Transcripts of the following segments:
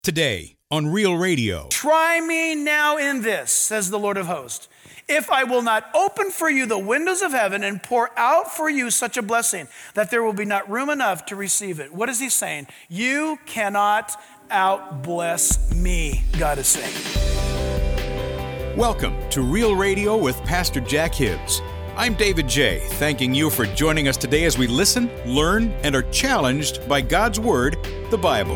Today on Real Radio. Try me now in this, says the Lord of hosts, if I will not open for you the windows of heaven and pour out for you such a blessing that there will be not room enough to receive it. What is he saying? You cannot out-bless me, God is saying. Welcome to Real Radio with Pastor Jack Hibbs. I'm David J., thanking you for joining us today as we listen, learn, and are challenged by God's Word, the Bible.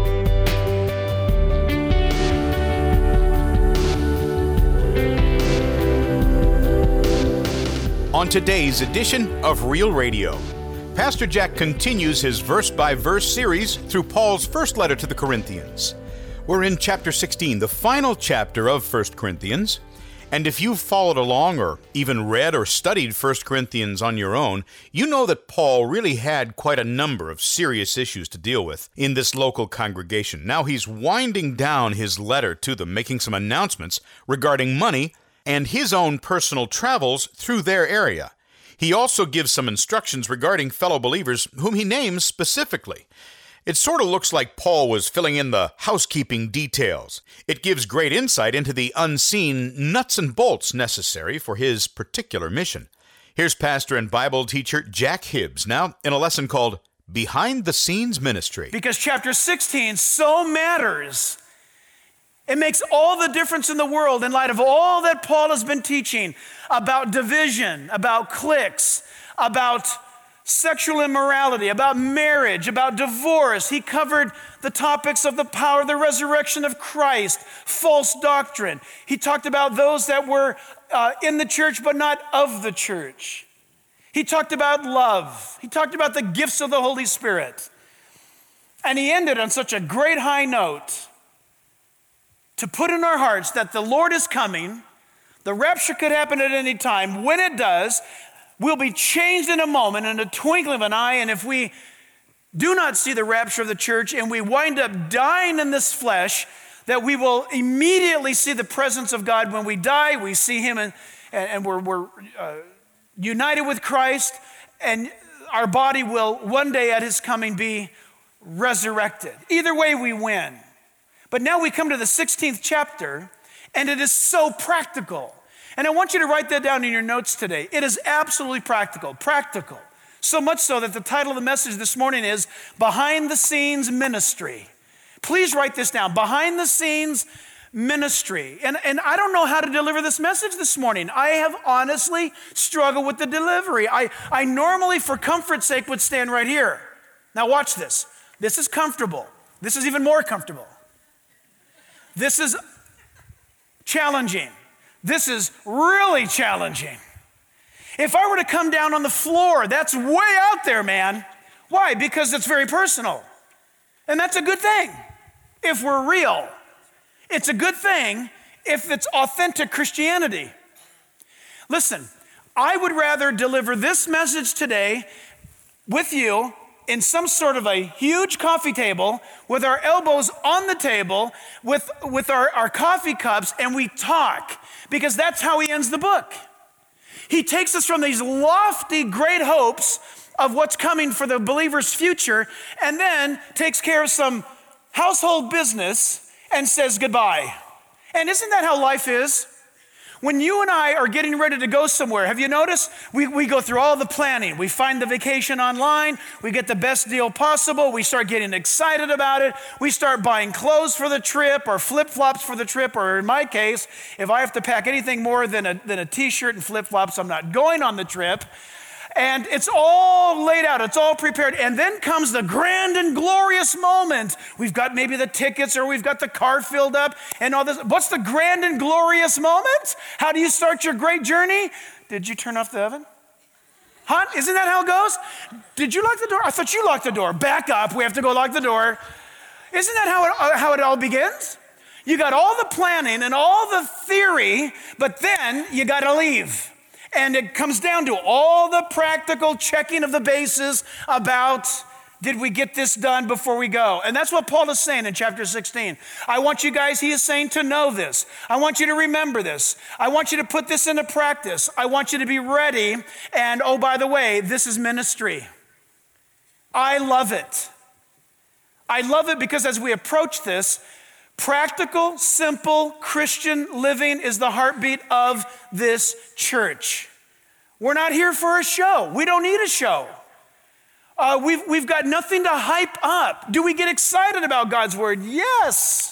On today's edition of Real Radio, Pastor Jack continues his verse-by-verse series through Paul's first letter to the Corinthians. We're in chapter 16, the final chapter of 1 Corinthians. And if you've followed along or even read or studied 1 Corinthians on your own, you know that Paul really had quite a number of serious issues to deal with in this local congregation. Now he's winding down his letter to them, making some announcements regarding money and his own personal travels through their area. He also gives some instructions regarding fellow believers whom he names specifically. It sort of looks like Paul was filling in the housekeeping details. It gives great insight into the unseen nuts and bolts necessary for his particular mission. Here's pastor and Bible teacher Jack Hibbs now in a lesson called Behind the Scenes Ministry. Because chapter 16 so matters. It makes all the difference in the world in light of all that Paul has been teaching about division, about cliques, about sexual immorality, about marriage, about divorce. He covered the topics of the power of the resurrection of Christ, false doctrine. He talked about those that were in the church but not of the church. He talked about love. He talked about the gifts of the Holy Spirit. And he ended on such a great high note to put in our hearts that the Lord is coming. The rapture could happen at any time. When it does, we'll be changed in a moment, in a twinkling of an eye. And if we do not see the rapture of the church and we wind up dying in this flesh, that we will immediately see the presence of God. When we die, we see him and we're united with Christ, and our body will one day at his coming be resurrected. Either way, we win. But now we come to the 16th chapter, and it is so practical. And I want you to write that down in your notes today. It is absolutely practical. So much so that the title of the message this morning is Behind the Scenes Ministry. Please write this down, Behind the Scenes Ministry. And I don't know how to deliver this message this morning. I have honestly struggled with the delivery. I normally, for comfort's sake, would stand right here. Now watch this. This is comfortable. This is even more comfortable. This is challenging. This is really challenging. If I were to come down on the floor, that's way out there, man. Why? Because it's very personal. And that's a good thing if we're real. It's a good thing if it's authentic Christianity. Listen, I would rather deliver this message today with you in some sort of a huge coffee table with our elbows on the table with our coffee cups, and we talk, because that's how he ends the book. He takes us from these lofty, great hopes of what's coming for the believer's future, and then takes care of some household business and says goodbye. And isn't that how life is? When you and I are getting ready to go somewhere, have you noticed? We go through all the planning. We find the vacation online. We get the best deal possible. We start getting excited about it. We start buying clothes for the trip or flip-flops for the trip, or in my case, if I have to pack anything more than a t-shirt and flip-flops, I'm not going on the trip. And it's all laid out, it's all prepared. And then comes the grand and glorious moment. We've got maybe the tickets, or we've got the car filled up and all this. What's the grand and glorious moment? How do you start your great journey? Did you turn off the oven? Huh? Isn't that how it goes? Did you lock the door? I thought you locked the door. Back up, we have to go lock the door. Isn't that how it all begins? You got all the planning and all the theory, but then you got to leave. And it comes down to all the practical checking of the bases about, did we get this done before we go? And that's what Paul is saying in chapter 16. I want you guys, he is saying, to know this. I want you to remember this. I want you to put this into practice. I want you to be ready. And oh, by the way, this is ministry. I love it. I love it because as we approach this, practical, simple Christian living is the heartbeat of this church. We're not here for a show. We don't need a show. We've got nothing to hype up. Do we get excited about God's word? Yes.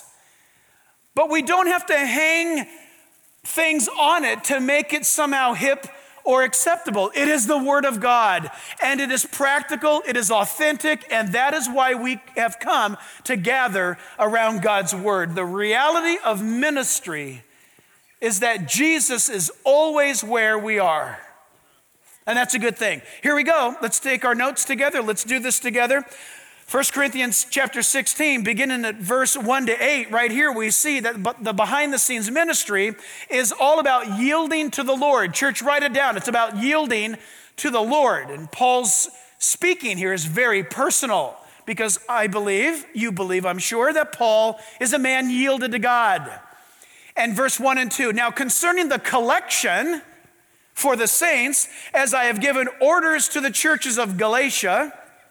But we don't have to hang things on it to make it somehow hip or acceptable. It is the word of God, and it is practical, it is authentic, and that is why we have come to gather around God's word. The reality of ministry is that Jesus is always where we are. And that's a good thing. Here we go. Let's take our notes together. Let's do this together. 1 Corinthians chapter 16, beginning at verse 1 to 8, right here we see that the behind-the-scenes ministry is all about yielding to the Lord. Church, write it down. It's about yielding to the Lord. And Paul's speaking here is very personal because I believe, you believe, I'm sure, that Paul is a man yielded to God. And verse 1 and 2, now concerning the collection for the saints, as I have given orders to the churches of Galatia,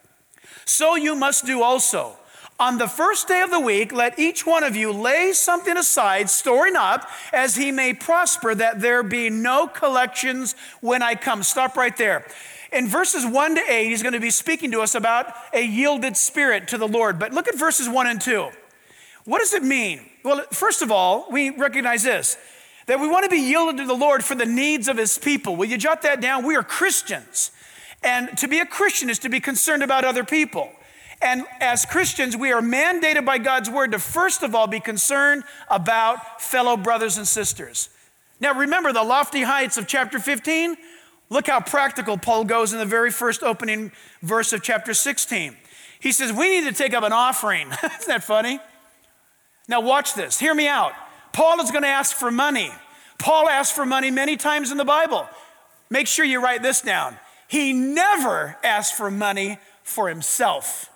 so you must do also. On the first day of the week, let each one of you lay something aside, storing up, as he may prosper, that there be no collections when I come. Stop right there. In verses 1 to 8, he's going to be speaking to us about a yielded spirit to the Lord. But look at verses 1 and 2. What does it mean? Well, first of all, we recognize this, that we want to be yielded to the Lord for the needs of his people. Will you jot that down? We are Christians. And to be a Christian is to be concerned about other people. And as Christians, we are mandated by God's word to first of all be concerned about fellow brothers and sisters. Now remember the lofty heights of chapter 15? Look how practical Paul goes in the very first opening verse of chapter 16. He says, we need to take up an offering. Isn't that funny? Now watch this. Hear me out. Paul is going to ask for money. Paul asked for money many times in the Bible. Make sure you write this down. He never asked for money for himself.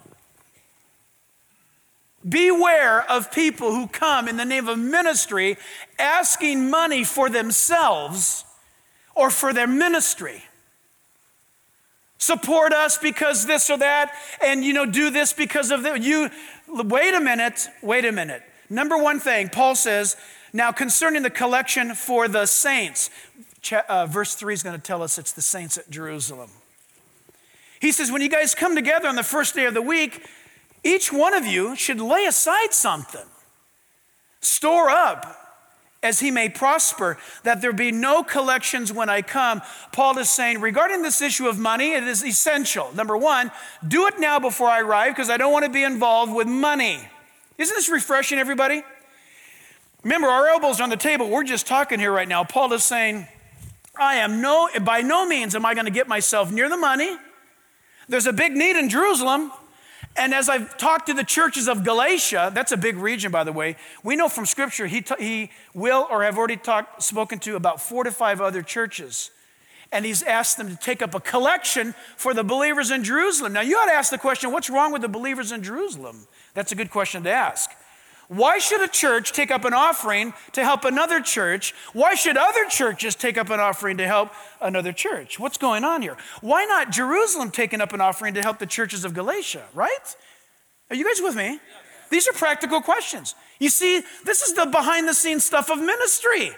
Beware of people who come in the name of ministry asking money for themselves or for their ministry. Support us because this or that, and do this because of that. Wait a minute. Number one thing, Paul says, now concerning the collection for the saints. Verse 3 is going to tell us it's the saints at Jerusalem. He says, when you guys come together on the first day of the week, each one of you should lay aside something. Store up as he may prosper, that there be no collections when I come. Paul is saying, regarding this issue of money, it is essential. Number one, do it now before I arrive because I don't want to be involved with money. Isn't this refreshing, everybody? Remember, our elbows are on the table. We're just talking here right now. Paul is saying, by no means am I going to get myself near the money. There's a big need in Jerusalem. And as I've talked to the churches of Galatia, that's a big region, by the way, we know from Scripture he will or have already spoken to about 4 to 5 other churches. And he's asked them to take up a collection for the believers in Jerusalem. Now, you ought to ask the question, what's wrong with the believers in Jerusalem? That's a good question to ask. Why should a church take up an offering to help another church? Why should other churches take up an offering to help another church? What's going on here? Why not Jerusalem taking up an offering to help the churches of Galatia, right? Are you guys with me? These are practical questions. You see, this is the behind the scenes stuff of ministry.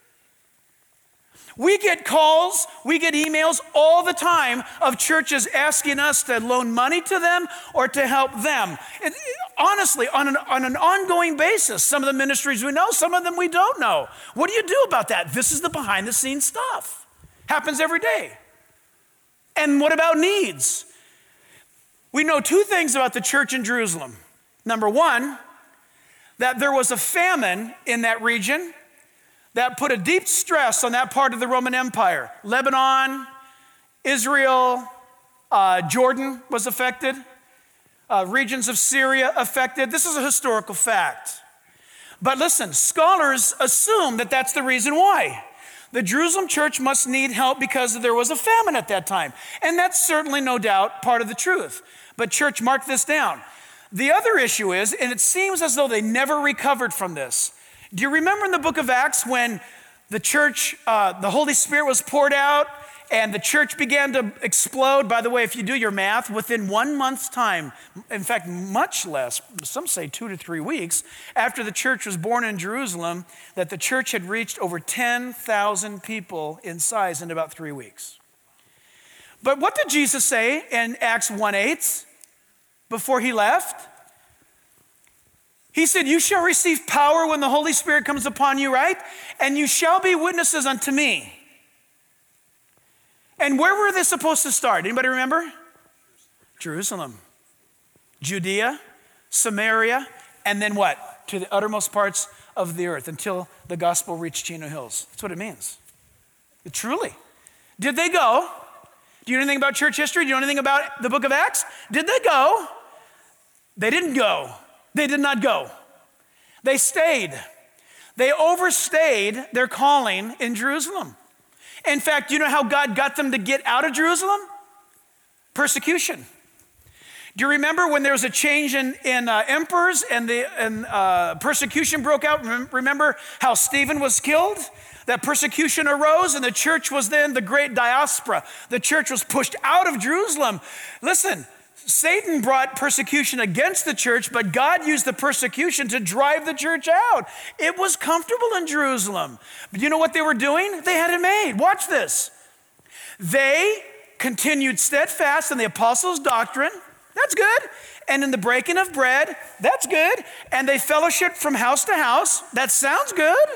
We get calls, we get emails all the time of churches asking us to loan money to them or to help them. Honestly, on an ongoing basis, some of the ministries we know, some of them we don't know. What do you do about that? This is the behind the scenes stuff. Happens every day. And what about needs? We know 2 things about the church in Jerusalem. Number one, that there was a famine in that region that put a deep stress on that part of the Roman Empire. Lebanon, Israel, Jordan was affected. Regions of Syria affected. This is a historical fact. But listen, scholars assume that that's the reason why. The Jerusalem church must need help because there was a famine at that time. And that's certainly no doubt part of the truth. But church, mark this down. The other issue is, and it seems as though they never recovered from this. Do you remember in the book of Acts when the church, the Holy Spirit was poured out and the church began to explode. By the way, if you do your math, within 1 month's time, in fact, much less, some say 2 to 3 weeks, after the church was born in Jerusalem, that the church had reached over 10,000 people in size in about 3 weeks. But what did Jesus say in Acts 1:8 before he left? He said, you shall receive power when the Holy Spirit comes upon you, right? And you shall be witnesses unto me. And where were they supposed to start? Anybody remember? Jerusalem, Judea, Samaria, and then what? To the uttermost parts of the earth until the gospel reached Chino Hills. That's what it means. Truly. Did they go? Do you know anything about church history? Do you know anything about the book of Acts? Did they go? They didn't go. They did not go. They stayed. They overstayed their calling in Jerusalem. In fact, you know how God got them to get out of Jerusalem? Persecution. Do you remember when there was a change in emperors and persecution broke out? Remember how Stephen was killed? That persecution arose and the church was then the great diaspora. The church was pushed out of Jerusalem. Listen, Satan brought persecution against the church, but God used the persecution to drive the church out. It was comfortable in Jerusalem. But you know what they were doing? They had it made. Watch this. They continued steadfast in the apostles' doctrine. That's good. And in the breaking of bread. That's good. And they fellowshiped from house to house. That sounds good.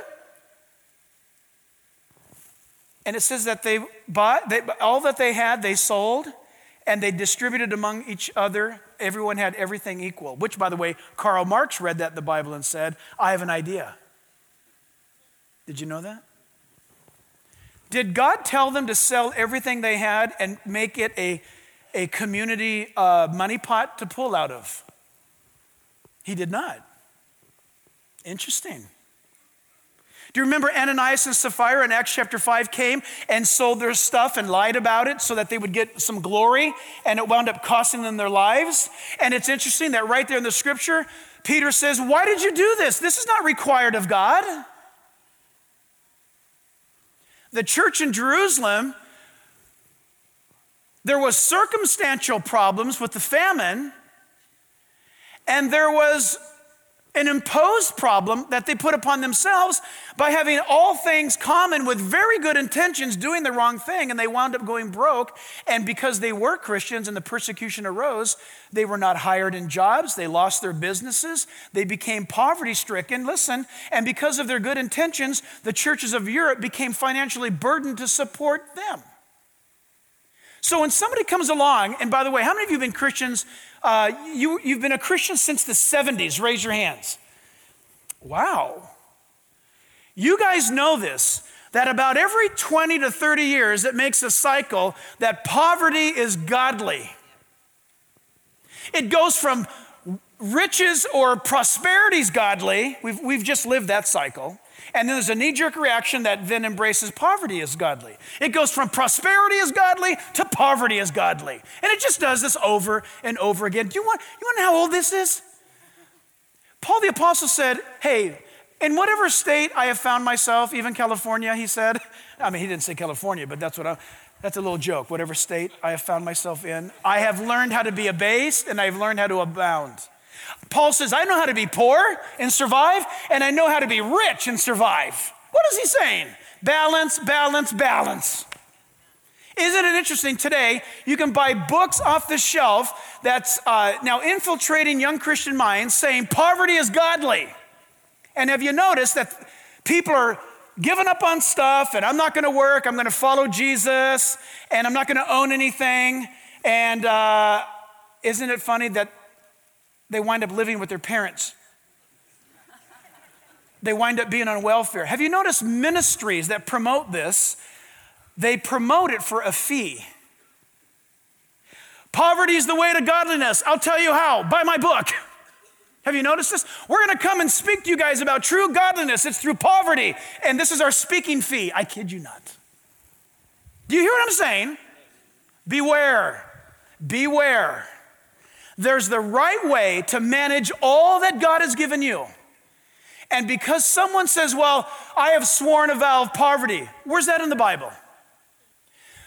And it says that they bought, all that they had, they sold. And they distributed among each other. Everyone had everything equal. Which, by the way, Karl Marx read that in the Bible and said, I have an idea. Did you know that? Did God tell them to sell everything they had and make it a community money pot to pull out of? He did not. Interesting. Do you remember Ananias and Sapphira in Acts chapter 5 came and sold their stuff and lied about it so that they would get some glory, and it wound up costing them their lives? And it's interesting that right there in the scripture, Peter says, why did you do this? This is not required of God. The church in Jerusalem, there was circumstantial problems with the famine, and there was an imposed problem that they put upon themselves by having all things common with very good intentions, doing the wrong thing, and they wound up going broke. And because they were Christians and the persecution arose, they were not hired in jobs, they lost their businesses, they became poverty-stricken, listen, and because of their good intentions, the churches of Europe became financially burdened to support them. So when somebody comes along, and by the way, how many of you have been Christians? You've been a Christian since the 70s. Raise your hands. Wow. You guys know this, that about every 20 to 30 years, it makes a cycle that poverty is godly. It goes from riches or prosperity is godly. We've just lived that cycle. And then there's a knee-jerk reaction that then embraces poverty as godly. It goes from prosperity as godly to poverty as godly. And it just does this over and over again. Do you want to know how old this is? Paul the Apostle said, hey, in whatever state I have found myself, even California, he said. I mean, he didn't say California, but that's a little joke. Whatever state I have found myself in, I have learned how to be abased and I've learned how to abound. Paul says, I know how to be poor and survive, and I know how to be rich and survive. What is he saying? Balance, balance, balance. Isn't it interesting today, you can buy books off the shelf that's now infiltrating young Christian minds saying poverty is godly. And have you noticed that people are giving up on stuff, and I'm not going to work, I'm going to follow Jesus, and I'm not going to own anything. And isn't it funny that they wind up living with their parents? They wind up being on welfare. Have you noticed ministries that promote this? They promote it for a fee. Poverty is the way to godliness. I'll tell you how. Buy my book. Have you noticed this? We're going to come and speak to you guys about true godliness. It's through poverty. And this is our speaking fee. I kid you not. Do you hear what I'm saying? Beware. Beware. There's the right way to manage all that God has given you. And because someone says, well, I have sworn a vow of poverty. Where's that in the Bible?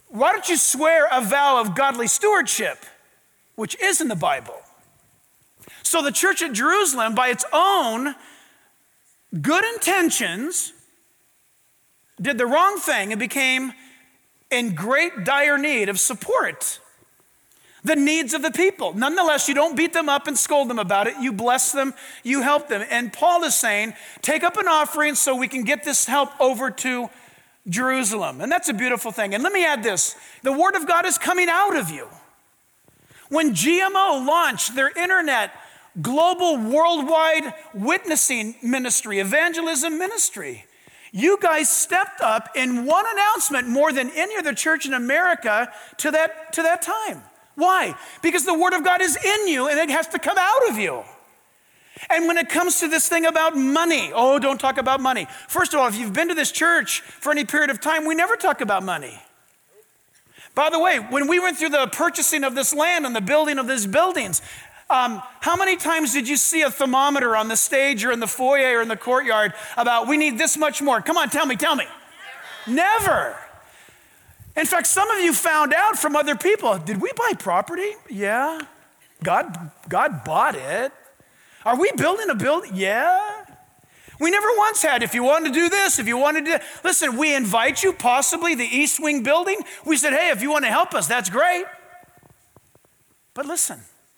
why don't you swear a vow of godly stewardship, which is in the Bible? So the church at Jerusalem, by its own good intentions, did the wrong thing and became in great dire need of support. The needs of the people. Nonetheless, you don't beat them up and scold them about it. You bless them, you help them. And Paul is saying, take up an offering so we can get this help over to Jerusalem. And that's a beautiful thing. And let me add this. The word of God is coming out of you. When GMO launched their internet, global, worldwide witnessing ministry, evangelism ministry, you guys stepped up in one announcement more than any other church in America to that time. Why? Because the word of God is in you and it has to come out of you. And when it comes to this thing about money, oh, don't talk about money. First of all, if you've been to this church for any period of time, we never talk about money. By the way, when we went through the purchasing of this land and the building of these buildings, how many times did you see a thermometer on the stage or in the foyer or in the courtyard about we need this much more? Come on, tell me. Never. In fact, some of you found out from other people, did we buy property? Yeah. God bought it. Are we building a building? Yeah. We never once had, if you want to do this, if you want to do that. Listen, we invite you, possibly the East Wing building. We said, hey, if you want to help us, that's great. But listen,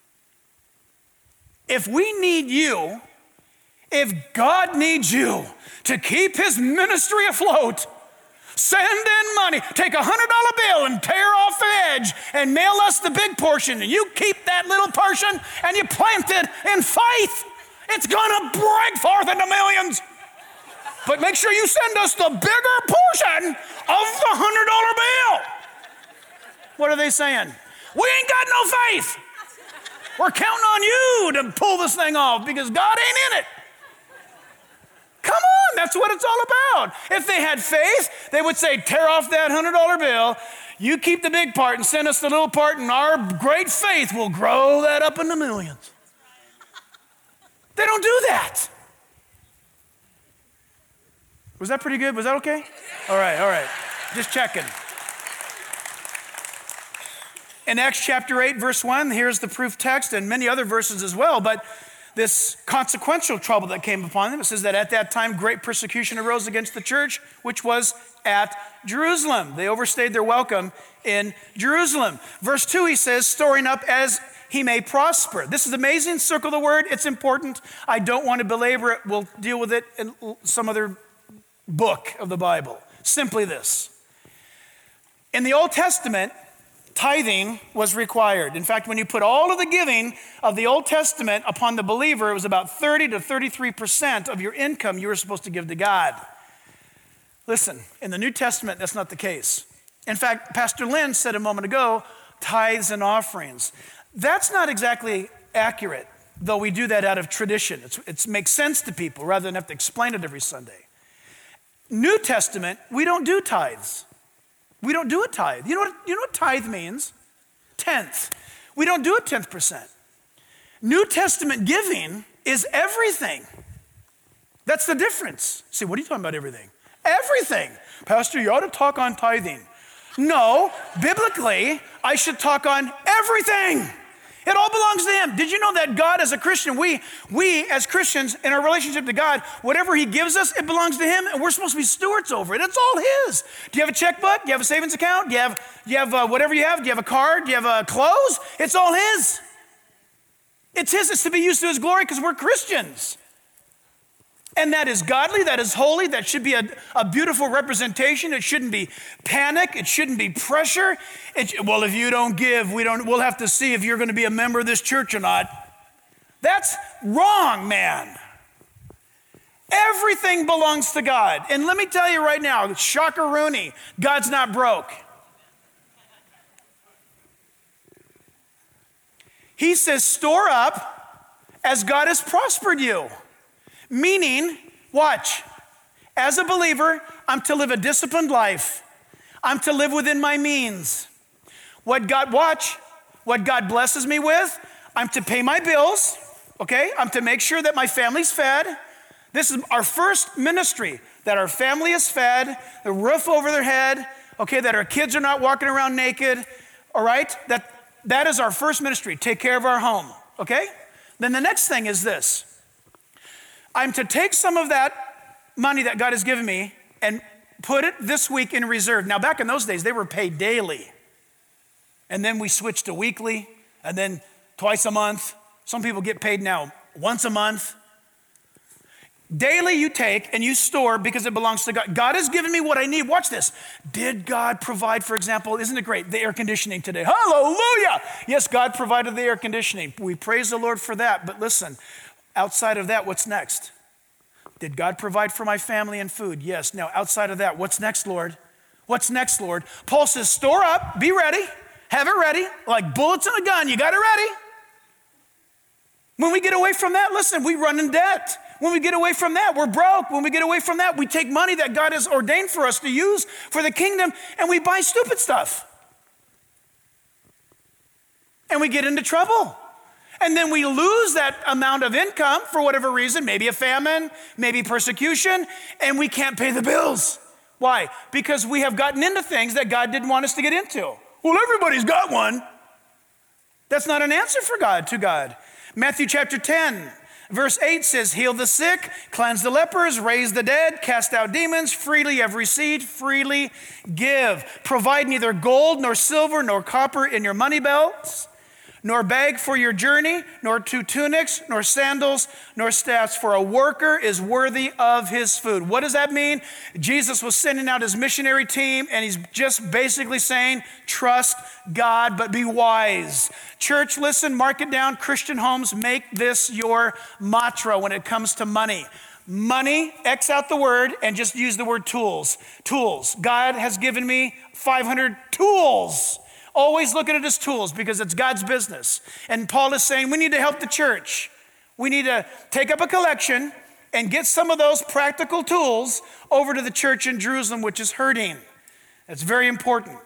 if we need you, if God needs you to keep his ministry afloat, send in money, take $100 bill and tear off the edge and mail us the big portion. And you keep that little portion and you plant it in faith. It's gonna break forth into millions. But make sure you send us the bigger portion of the $100 bill. What are they saying? We ain't got no faith. We're counting on you to pull this thing off because God ain't in it. Come on, that's what it's all about. If they had faith, they would say, tear off that $100 bill, you keep the big part and send us the little part, and our great faith will grow that up into millions. They don't do that. Was that pretty good? Was that okay? All right. Just checking. In Acts chapter 8, verse 1, here's the proof text and many other verses as well, but this consequential trouble that came upon them, it says that at that time great persecution arose against the church, which was at Jerusalem. They overstayed their welcome in Jerusalem. Verse 2, he says, storing up as he may prosper. This is amazing. Circle the word. It's important. I don't want to belabor it. We'll deal with it in some other book of the Bible. Simply this. In the Old Testament, tithing was required. In fact, when you put all of the giving of the Old Testament upon the believer, it was about 30 to 33% of your income you were supposed to give to God. Listen, in the New Testament, that's not the case. In fact, Pastor Lynn said a moment ago, tithes and offerings. That's not exactly accurate, though we do that out of tradition. It makes sense to people rather than have to explain it every Sunday. New Testament, we don't do tithes. We don't do a tithe. You know what tithe means? Tenth. We don't do a 10%. New Testament giving is everything. That's the difference. See, what are you talking about everything? Everything. Pastor, you ought to talk on tithing. No, biblically, I should talk on everything. It all belongs to him. Did you know that God as a Christian, we as Christians in our relationship to God, whatever he gives us, it belongs to him and we're supposed to be stewards over it. It's all his. Do you have a checkbook? Do you have a savings account? Do you have whatever you have? Do you have a card? Do you have clothes? It's all his. It's his. It's to be used to his glory because we're Christians. And that is godly, that is holy, that should be a beautiful representation. It shouldn't be panic, it shouldn't be pressure. Well, if you don't give, we'll have to see if you're going to be a member of this church or not. That's wrong, man. Everything belongs to God. And let me tell you right now, shocker-rooney, God's not broke. He says, store up as God has prospered you. Meaning, watch, as a believer, I'm to live a disciplined life. I'm to live within my means. What God blesses me with, I'm to pay my bills, okay? I'm to make sure that my family's fed. This is our first ministry, that our family is fed, the roof over their head, okay, that our kids are not walking around naked, all right? That is our first ministry, take care of our home, okay? Then the next thing is this. I'm to take some of that money that God has given me and put it this week in reserve. Now, back in those days, they were paid daily. And then we switched to weekly, and then twice a month. Some people get paid now once a month. Daily you take and you store because it belongs to God. God has given me what I need. Watch this. Did God provide, for example, isn't it great, the air conditioning today? Hallelujah! Yes, God provided the air conditioning. We praise the Lord for that. But listen, outside of that, what's next? Did God provide for my family and food? Yes. Now, outside of that, what's next, Lord? What's next, Lord? Paul says, store up, be ready, have it ready, like bullets in a gun, you got it ready. When we get away from that, listen, we run in debt. When we get away from that, we're broke. When we get away from that, we take money that God has ordained for us to use for the kingdom and we buy stupid stuff. And we get into trouble. And then we lose that amount of income for whatever reason, maybe a famine, maybe persecution, and we can't pay the bills. Why? Because we have gotten into things that God didn't want us to get into. Well, everybody's got one. That's not an answer for God, to God. Matthew chapter 10. Verse 8 says, heal the sick, cleanse the lepers, raise the dead, cast out demons, freely have received, freely give. Provide neither gold nor silver nor copper in your money belts, nor bag for your journey, nor 2 tunics, nor sandals, nor staffs, for a worker is worthy of his food. What does that mean? Jesus was sending out his missionary team, and he's just basically saying, trust God, but be wise. Church, listen, mark it down. Christian homes, make this your mantra when it comes to money. Money, X out the word, and just use the word tools. Tools. God has given me 500 tools. Always look at it as tools because it's God's business. And Paul is saying we need to help the church. We need to take up a collection and get some of those practical tools over to the church in Jerusalem, which is hurting. That's very important.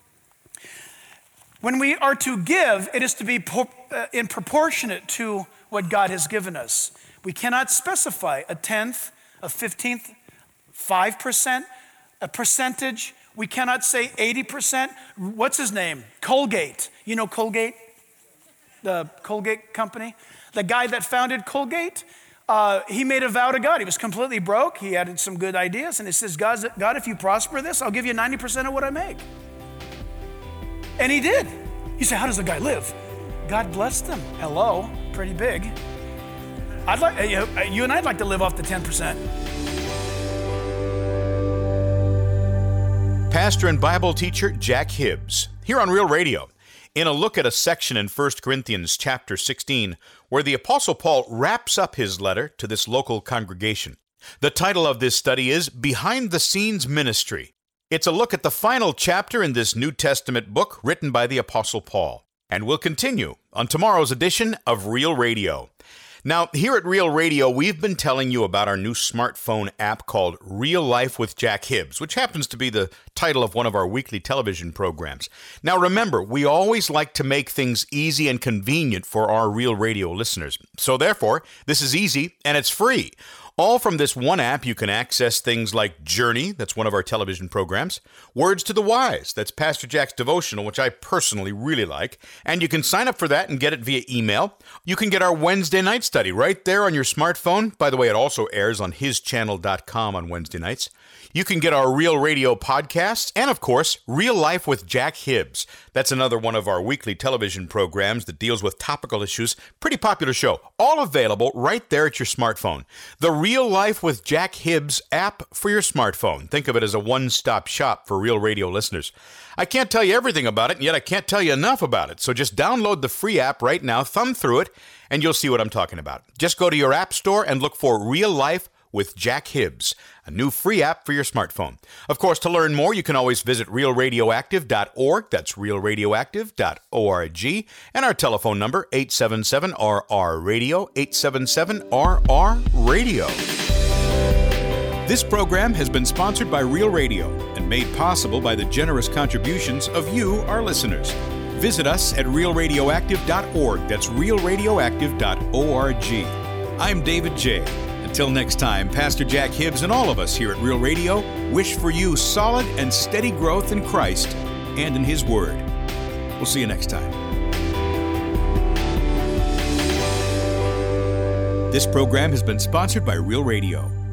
When we are to give, it is to be in proportionate to what God has given us. We cannot specify a tenth, a 15th, 5%, a percentage. We cannot say 80%. What's his name? Colgate. You know Colgate? The Colgate company? The guy that founded Colgate, he made a vow to God. He was completely broke. He had some good ideas. And he says, God, if you prosper this, I'll give you 90% of what I make. And he did. You say, how does the guy live? God blessed him. Hello, pretty big. You and I'd like to live off the 10%. Pastor and Bible teacher Jack Hibbs, here on Real Radio, in a look at a section in 1 Corinthians chapter 16, where the Apostle Paul wraps up his letter to this local congregation. The title of this study is Behind the Scenes Ministry. It's a look at the final chapter in this New Testament book written by the Apostle Paul. And we'll continue on tomorrow's edition of Real Radio. Now, here at Real Radio, we've been telling you about our new smartphone app called Real Life with Jack Hibbs, which happens to be the title of one of our weekly television programs. Now, remember, we always like to make things easy and convenient for our Real Radio listeners. So therefore, this is easy and it's free. All from this one app, you can access things like Journey, that's one of our television programs, Words to the Wise, that's Pastor Jack's devotional, which I personally really like, and you can sign up for that and get it via email. You can get our Wednesday night study right there on your smartphone. By the way, it also airs on hischannel.com on Wednesday nights. You can get our Real Radio podcasts, and of course, Real Life with Jack Hibbs. That's another one of our weekly television programs that deals with topical issues. Pretty popular show. All available right there at your smartphone. The Real Life with Jack Hibbs app for your smartphone. Think of it as a one-stop shop for Real Radio listeners. I can't tell you everything about it, and yet I can't tell you enough about it. So just download the free app right now, thumb through it, and you'll see what I'm talking about. Just go to your app store and look for Real Life with Jack Hibbs, a new free app for your smartphone. Of course, to learn more, you can always visit realradioactive.org. That's realradioactive.org. And our telephone number, 877-RR-RADIO, 877-RR-RADIO. This program has been sponsored by Real Radio and made possible by the generous contributions of you, our listeners. Visit us at realradioactive.org. That's realradioactive.org. I'm David J., and Till next time, Pastor Jack Hibbs and all of us here at Real Radio wish for you solid and steady growth in Christ and in His Word. We'll see you next time. This program has been sponsored by Real Radio.